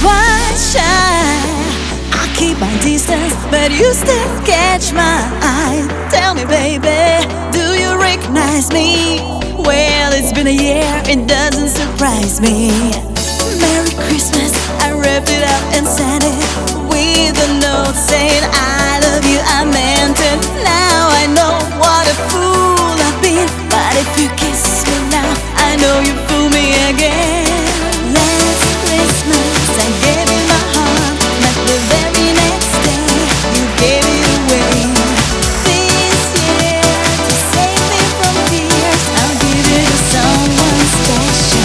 quite shy. I keep my distance, but you still catch my eye. Tell me, baby, do you recognize me? Well, it's been a year, it doesn't surprise me. Merry Christmas, I wrapped it up and sent it with a note saying I love you, I meant it. Now I know what a fool I've been, but if you kiss me now, I know you fool me again. Last Christmas I gave you my heart, but the very next day you gave it away. This year, to save me from tears, I'll give it to someone special.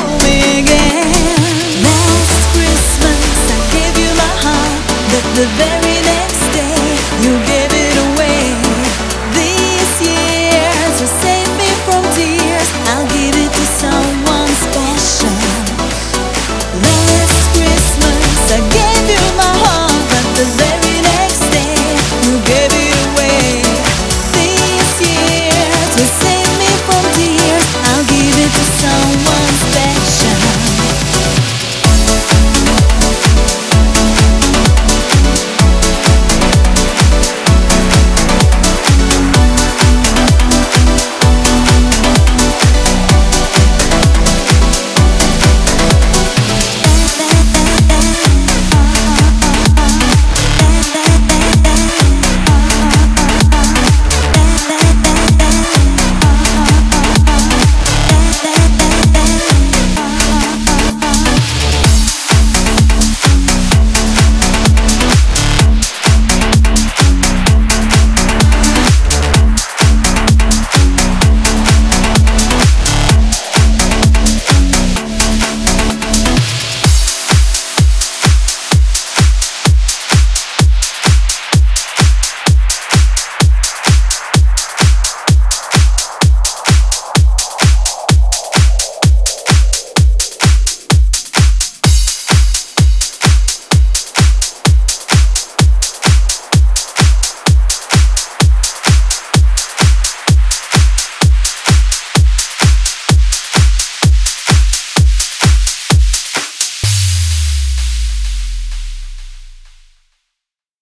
The